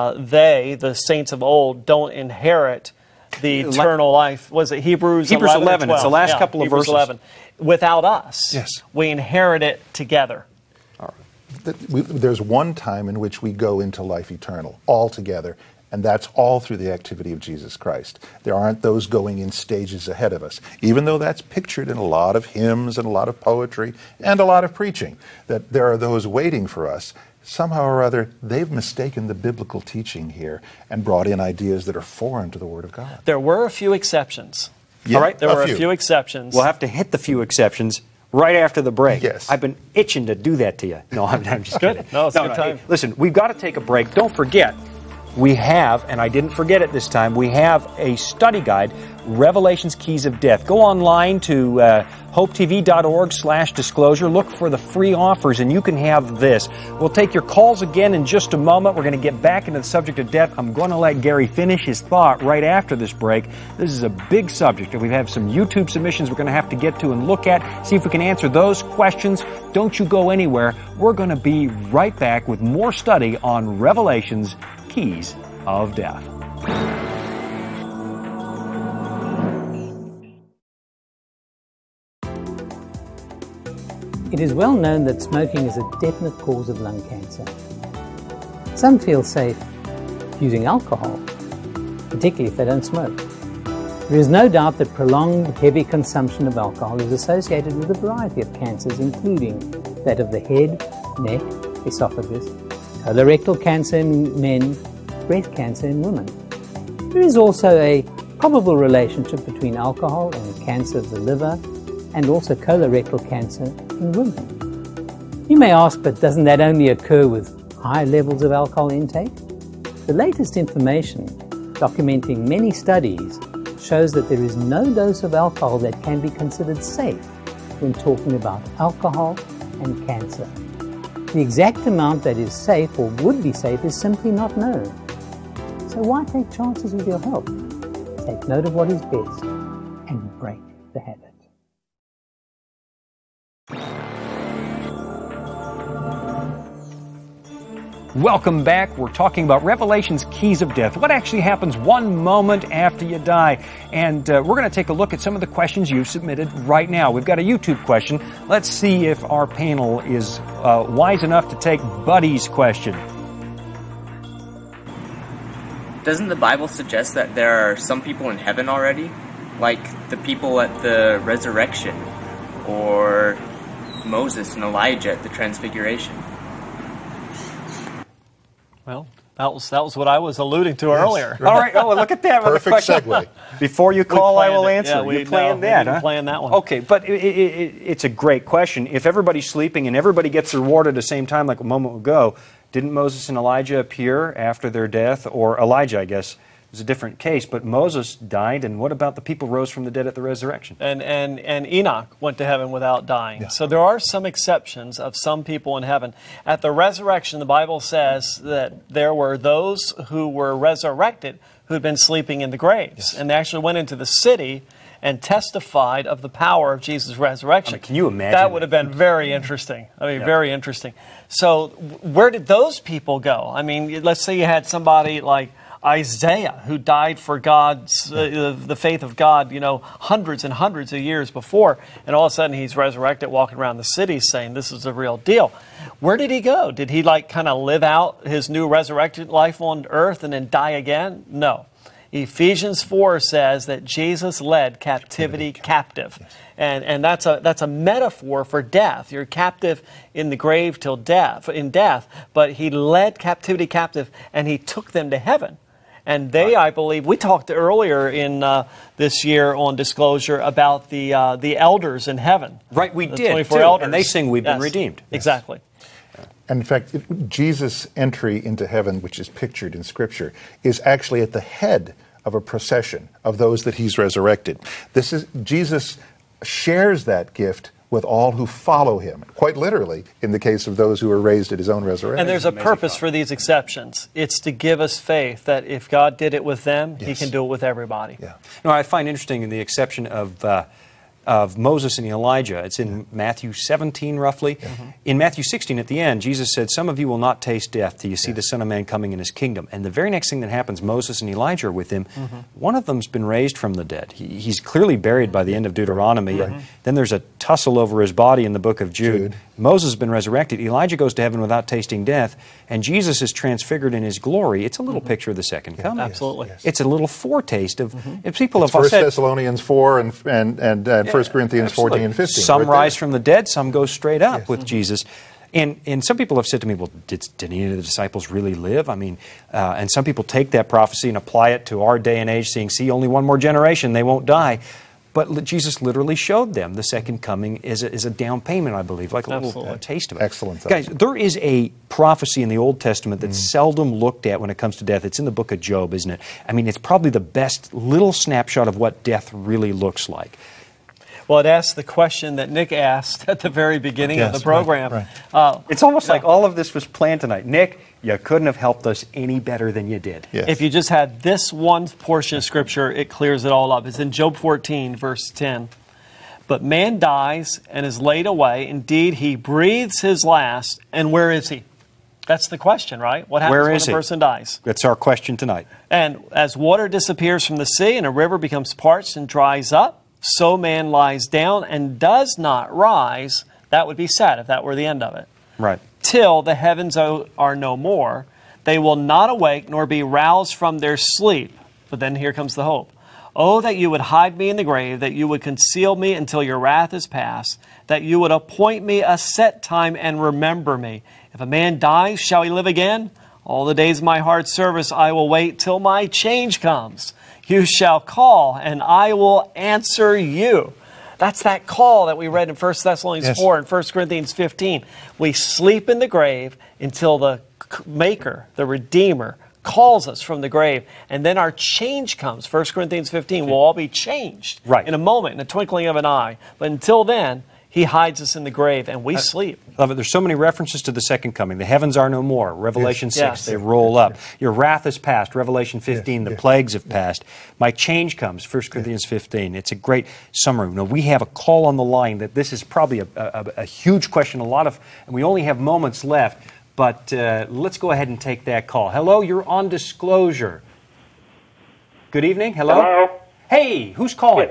the saints of old, don't inherit the eternal life. Was it Hebrews 11? It's the last couple of verses. 11. Without us, we inherit it together. There's one time in which we go into life eternal, all together. And that's all through the activity of Jesus Christ. There aren't those going in stages ahead of us, even though that's pictured in a lot of hymns and a lot of poetry and a lot of preaching, that there are those waiting for us. Somehow or other, they've mistaken the biblical teaching here and brought in ideas that are foreign to the Word of God. There were a few exceptions. All right, there were a few exceptions. We'll have to hit the few exceptions right after the break. Yes. I've been itching to do that to you. No, I'm just kidding. No, it's a good time. Listen, we've got to take a break. Don't forget, we have, and I didn't forget it this time, we have a study guide, Revelation's Keys of Death. Go online to hopetv.org/disclosure. Look for the free offers, and you can have this. We'll take your calls again in just a moment. We're going to get back into the subject of death. I'm going to let Gary finish his thought right after this break. This is a big subject, and we have some YouTube submissions we're going to have to get to and look at, see if we can answer those questions. Don't you go anywhere. We're going to be right back with more study on Revelation's Keys of Death. It is well known that smoking is a definite cause of lung cancer. Some feel safe using alcohol, particularly if they don't smoke. There is no doubt that prolonged heavy consumption of alcohol is associated with a variety of cancers, including that of the head, neck, esophagus, colorectal cancer in men, breast cancer in women. There is also a probable relationship between alcohol and cancer of the liver, and also colorectal cancer in women. You may ask, but doesn't that only occur with high levels of alcohol intake? The latest information, documenting many studies, shows that there is no dose of alcohol that can be considered safe when talking about alcohol and cancer. The exact amount that is safe or would be safe is simply not known. So why take chances with your health? Take note of what is best and break the habit. Welcome back. We're talking about Revelation's Keys of Death. What actually happens one moment after you die? And we're going to take a look at some of the questions you've submitted right now. We've got a YouTube question. Let's see if our panel is wise enough to take Buddy's question. Doesn't the Bible suggest that there are some people in heaven already? Like the people at the resurrection, or Moses and Elijah at the transfiguration? Well, that was what I was alluding to earlier. All right. Oh, look at that. Perfect segue. Before you call, I will answer. Yeah, you planned that, huh? Planned that one. Okay, but it's a great question. If everybody's sleeping and everybody gets the reward at the same time, like a moment ago, didn't Moses and Elijah appear after their death? Or Elijah, I guess, was a different case. But Moses died, and what about the people rose from the dead at the resurrection? And Enoch went to heaven without dying. Yeah. So there are some exceptions of some people in heaven. At the resurrection, the Bible says that there were those who were resurrected who had been sleeping in the graves. Yes. And they actually went into the city and testified of the power of Jesus' resurrection. Can you imagine? That would have been very interesting. Very interesting. So where did those people go? I mean, let's say you had somebody like Isaiah, who died for God's, the faith of God, hundreds and hundreds of years before, and all of a sudden he's resurrected, walking around the city saying this is a real deal. Where did he go? Did he kind of live out his new resurrected life on earth and then die again? No. Ephesians 4 says that Jesus led captivity captive. Yes. And that's a metaphor for death. You're captive in the grave till death, but he led captivity captive and he took them to heaven. And they, I believe, we talked earlier in this year on Disclosure about the elders in heaven. Right, we did, 24 too. elders. And they sing, we've been redeemed. Exactly. And in fact, Jesus' entry into heaven, which is pictured in Scripture, is actually at the head of a procession of those that he's resurrected. Jesus shares that gift with all who follow him, quite literally, in the case of those who are raised at his own resurrection. And there's a purpose for these exceptions. It's to give us faith that if God did it with them, Yes. he can do it with everybody. Yeah. No, I find interesting in the exception of Moses and Elijah. It's in Matthew 17, roughly. Mm-hmm. In Matthew 16, at the end, Jesus said, "Some of you will not taste death till you see the Son of Man coming in his kingdom." And the very next thing that happens, Moses and Elijah are with him. Mm-hmm. One of them's been raised from the dead. He's clearly buried by the end of Deuteronomy. Right. Then there's a tussle over his body in the book of Jude. Moses has been resurrected. Elijah goes to heaven without tasting death. And Jesus is transfigured in his glory. It's a little picture of the second coming. Absolutely. Yes. It's a little foretaste of... If people It's have 1 said, Thessalonians 4 and 1 Corinthians 14 and 15. Some right rise there. from the dead, some go straight up with Jesus. And some people have said to me, well, did any of the disciples really live? I mean, and some people take that prophecy and apply it to our day and age, saying, see, only one more generation, they won't die. But Jesus literally showed them the second coming is a down payment, I believe, like a little taste of it. Excellent thought. Guys, there is a prophecy in the Old Testament that's seldom looked at when it comes to death. It's in the book of Job, isn't it? I mean, it's probably the best little snapshot of what death really looks like. Well, it asks the question that Nick asked at the very beginning of the program. Right. It's almost like all of this was planned tonight. Nick, you couldn't have helped us any better than you did. Yes. If you just had this one portion of Scripture, it clears it all up. It's in Job 14, verse 10. But man dies and is laid away. Indeed, he breathes his last. And where is he? That's the question, right? What happens when a person dies? That's our question tonight. And as water disappears from the sea and a river becomes parched and dries up, so man lies down and does not rise. That would be sad if that were the end of it. Right. Till the heavens are no more. They will not awake nor be roused from their sleep. But then here comes the hope. Oh, that you would hide me in the grave, that you would conceal me until your wrath is past, that you would appoint me a set time and remember me. If a man dies, shall he live again? All the days of my hard service I will wait till my change comes. You shall call, and I will answer you. That's that call that we read in 1 Thessalonians 4 and 1 Corinthians 15. We sleep in the grave until the Maker, the Redeemer, calls us from the grave. And then our change comes. 1 Corinthians 15, we'll all be changed in a moment, in a twinkling of an eye. But until then, He hides us in the grave, and we sleep. Love it. There's so many references to the second coming. The heavens are no more. Revelation 6, they roll up. Your wrath is past. Revelation 15, the plagues have passed. My change comes. 1 Corinthians 15. It's a great summary. Now, we have a call on the line that this is probably a huge question. And we only have moments left, but let's go ahead and take that call. Hello, you're on Disclosure. Good evening. Hello. Hey, who's calling?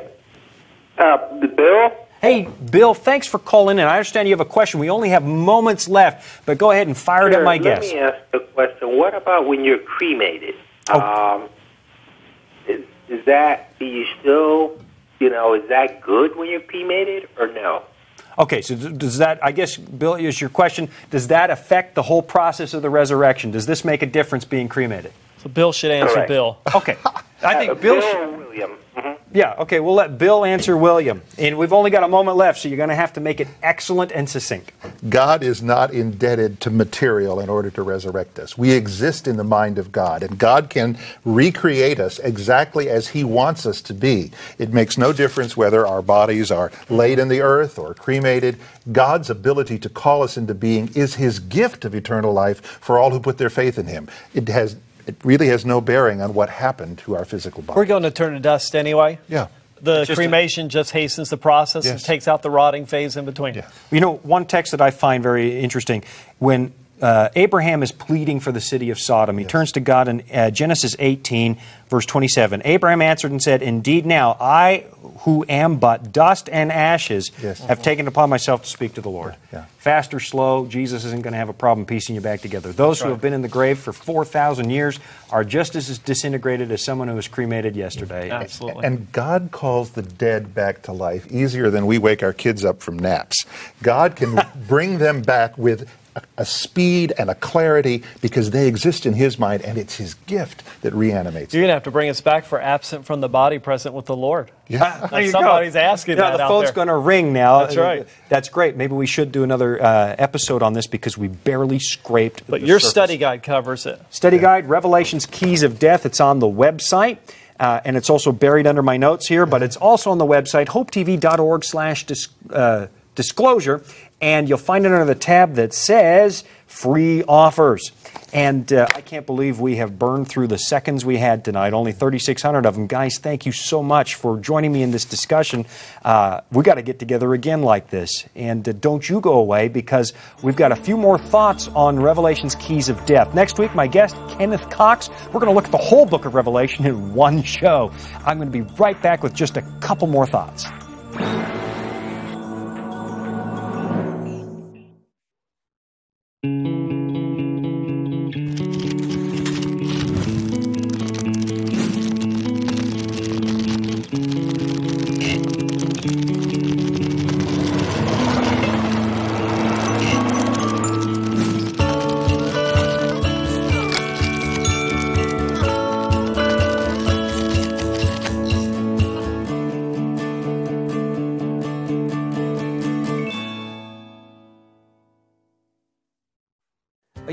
Bill. Hey, Bill, thanks for calling in. I understand you have a question. We only have moments left, but go ahead and fire it at my guest. Let me ask a question. What about when you're cremated? Is that, do you still, is that good when you're cremated or no? Okay, so does that, I guess, Bill, is your question, does that affect the whole process of the resurrection? Does this make a difference being cremated? So Bill should answer. Correct. Bill. Okay. I think Bill William. Yeah, okay, we'll let Bill answer William. And we've only got a moment left, so you're going to have to make it excellent and succinct. God is not indebted to material in order to resurrect us. We exist in the mind of God, and God can recreate us exactly as He wants us to be. It makes no difference whether our bodies are laid in the earth or cremated. God's ability to call us into being is His gift of eternal life for all who put their faith in Him. It really has no bearing on what happened to our physical body. We're going to turn to dust anyway. Yeah. The cremation just hastens the process and takes out the rotting phase in between. Yeah. You know, one text that I find very interesting, when Abraham is pleading for the city of Sodom, he turns to God in Genesis 18, verse 27. Abraham answered and said, "Indeed now, I who am but dust and ashes have taken upon myself to speak to the Lord." Yeah. Fast or slow, Jesus isn't going to have a problem piecing you back together. Those who have been in the grave for 4,000 years are just as disintegrated as someone who was cremated yesterday. Absolutely. And God calls the dead back to life easier than we wake our kids up from naps. God can bring them back with a speed and a clarity because they exist in His mind, and it's His gift that reanimates You're them. going to have to bring us back for absent from the body, present with the Lord. Yeah. There you Somebody's go. asking Yeah, that the out phone's there. going to ring now. That's right. That's great. Maybe we should do another episode on this because we barely scraped But the your surface. study guide covers it. Study guide, Revelation's Keys of Death. It's on the website. And it's also buried under my notes here, but it's also on the website, hopetv.org/disclosure. And you'll find it under the tab that says Free Offers. And I can't believe we have burned through the seconds we had tonight, only 3,600 of them. Guys, thank you so much for joining me in this discussion. We got to get together again like this. And don't you go away, because we've got a few more thoughts on Revelation's Keys of Death. Next week, my guest, Kenneth Cox, we're going to look at the whole book of Revelation in one show. I'm going to be right back with just a couple more thoughts.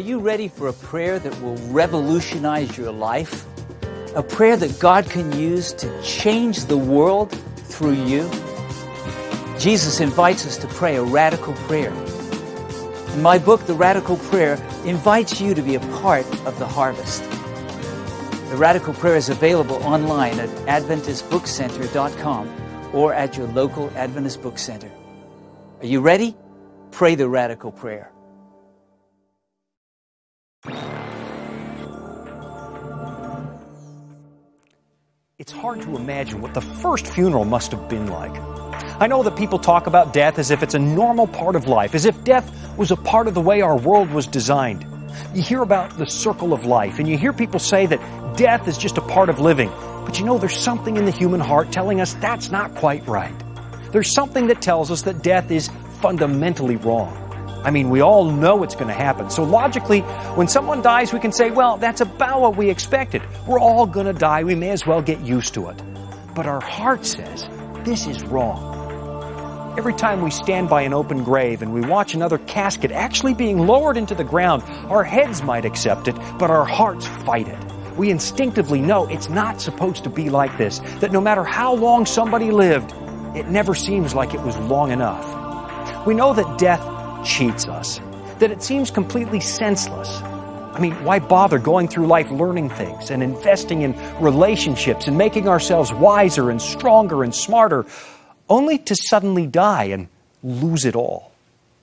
you ready for a prayer that will revolutionize your life? A prayer that God can use to change the world through you? Jesus invites us to pray a radical prayer. In my book, The Radical Prayer, invites you to be a part of the harvest. The Radical Prayer is available online at AdventistBookCenter.com or at your local Adventist Book Center. Are you ready? Pray the Radical Prayer. It's hard to imagine what the first funeral must have been like. I know that people talk about death as if it's a normal part of life, as if death was a part of the way our world was designed. You hear about the circle of life, and you hear people say that death is just a part of living. But you know, there's something in the human heart telling us that's not quite right. There's something that tells us that death is fundamentally wrong. I mean, we all know it's going to happen. So logically, when someone dies, we can say, well, that's about what we expected. We're all going to die. We may as well get used to it. But our heart says, this is wrong. Every time we stand by an open grave and we watch another casket actually being lowered into the ground, our heads might accept it, but our hearts fight it. We instinctively know it's not supposed to be like this, that no matter how long somebody lived, it never seems like it was long enough. We know that death cheats us, that it seems completely senseless. I mean, why bother going through life learning things and investing in relationships and making ourselves wiser and stronger and smarter, only to suddenly die and lose it all?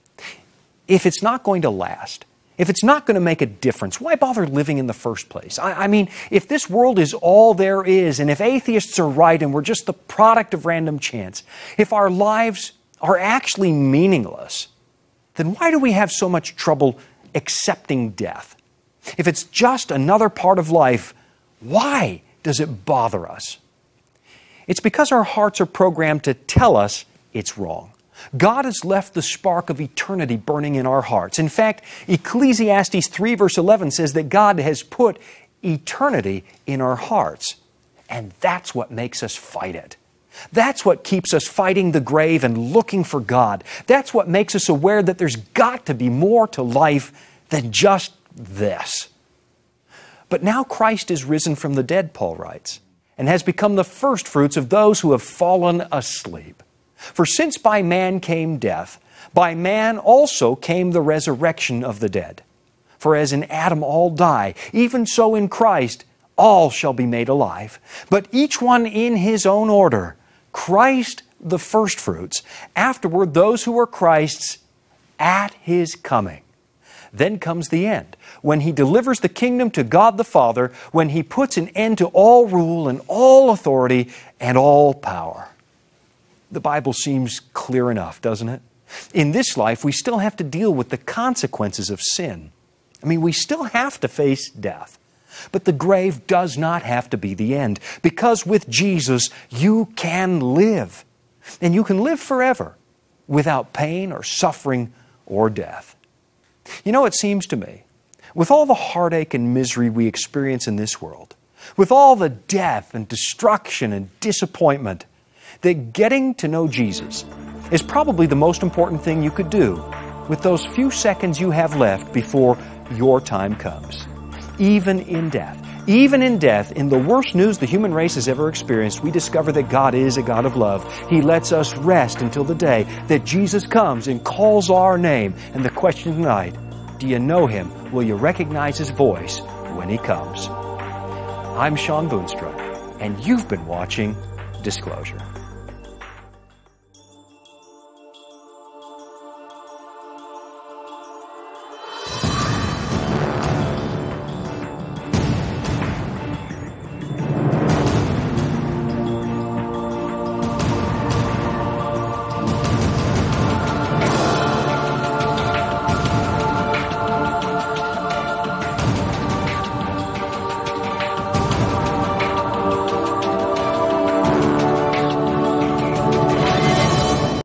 If it's not going to last, if it's not going to make a difference, why bother living in the first place? I mean, if this world is all there is, and if atheists are right and we're just the product of random chance, if our lives are actually meaningless, then why do we have so much trouble accepting death? If it's just another part of life, why does it bother us? It's because our hearts are programmed to tell us it's wrong. God has left the spark of eternity burning in our hearts. In fact, Ecclesiastes 3 verse 11 says that God has put eternity in our hearts. And that's what makes us fight it. That's what keeps us fighting the grave and looking for God. That's what makes us aware that there's got to be more to life than just this. But now Christ is risen from the dead, Paul writes, and has become the first fruits of those who have fallen asleep. For since by man came death, by man also came the resurrection of the dead. For as in Adam all die, even so in Christ all shall be made alive, but each one in his own order. Christ the firstfruits, afterward those who are Christ's at His coming. Then comes the end, when He delivers the kingdom to God the Father, when He puts an end to all rule and all authority and all power. The Bible seems clear enough, doesn't it? In this life, we still have to deal with the consequences of sin. I mean, we still have to face death. But the grave does not have to be the end, because with Jesus, you can live. And you can live forever without pain or suffering or death. You know, it seems to me, with all the heartache and misery we experience in this world, with all the death and destruction and disappointment, that getting to know Jesus is probably the most important thing you could do with those few seconds you have left before your time comes. Even in death, in the worst news the human race has ever experienced, we discover that God is a God of love. He lets us rest until the day that Jesus comes and calls our name. And the question tonight, do you know Him? Will you recognize His voice when He comes? I'm Sean Boonstra, and you've been watching Disclosure.